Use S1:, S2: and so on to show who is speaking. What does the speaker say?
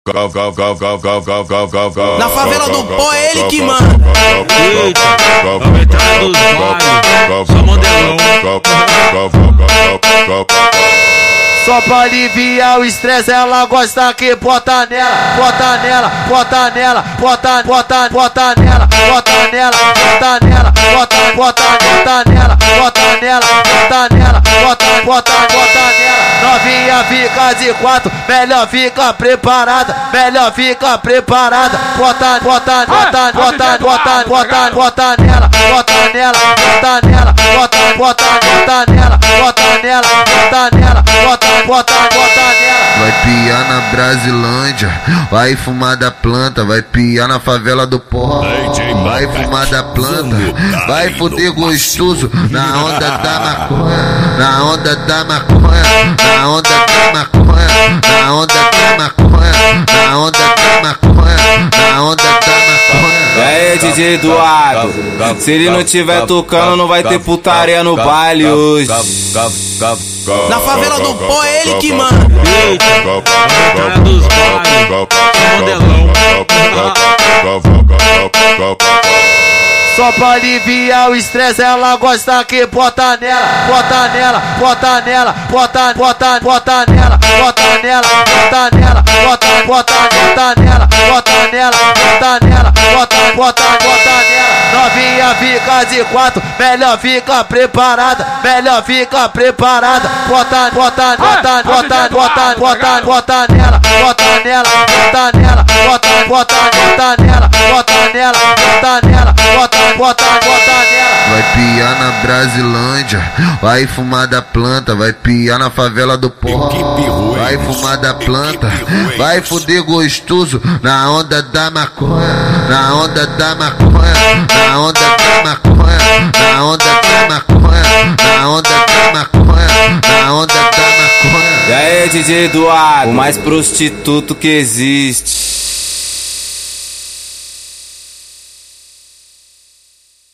S1: Na favela do pó é ele que manda.
S2: Eita, a entrada dos vales, só modelão.
S3: Só pra aliviar o estresse, ela gosta que bota nela, bota nela, bota nela, bota, bota, bota nela, bota nela, bota nela, bota, bota, bota nela, bota nela, bota nela, bota, bota, bota nela. Novinha fica de quatro, melhor fica preparada, melhor fica preparada. Bota, bota, bota, bota, bota, bota, bota nela, bota nela, bota nela, bota, bota, bota nela, bota nela, bota nela, bota, bota, bota nela.
S4: Vai piar na Brasilândia, vai fumar da planta, vai piar na favela do pó, vai fumar da planta, vai foder gostoso na onda da maconha, na onda da maconha, na onda da maconha, na onda da maconha, na onda da maconha, na onda da maconha.
S5: E aí, DJ Eduardo, se ele não tiver tocando, não vai ter putaria no baile hoje.
S1: Na favela do pó é ele que manda.
S2: Eita, a entrada dos vales, só modelão.
S3: Só pra aliviar o estresse, ela gosta que bota nela, bota nela, bota nela, bota, bota, bota nela, bota nela, bota nela, bota, bota, bota nela, bota nela, bota nela, bota, bota, bota nela. Novinha fica de quatro, melhor fica preparada, melhor fica preparada. Bota, bota, bota, bota, bota, bota, bota nela, bota nela, bota nela, bota, bota, bota nela, bota nela, bota nela, bota, bota, bota nela.
S4: Vai piar na Brasilândia, vai fumar da planta, vai piar na favela do pó, vai fumar da planta, vai foder gostoso na onda da maconha, na onda da maconha, na onda da maconha, na onda da maconha, na onda da maconha, na onda da maconha.
S5: E aí, DJ Eduardo, o mais prostituto que existe.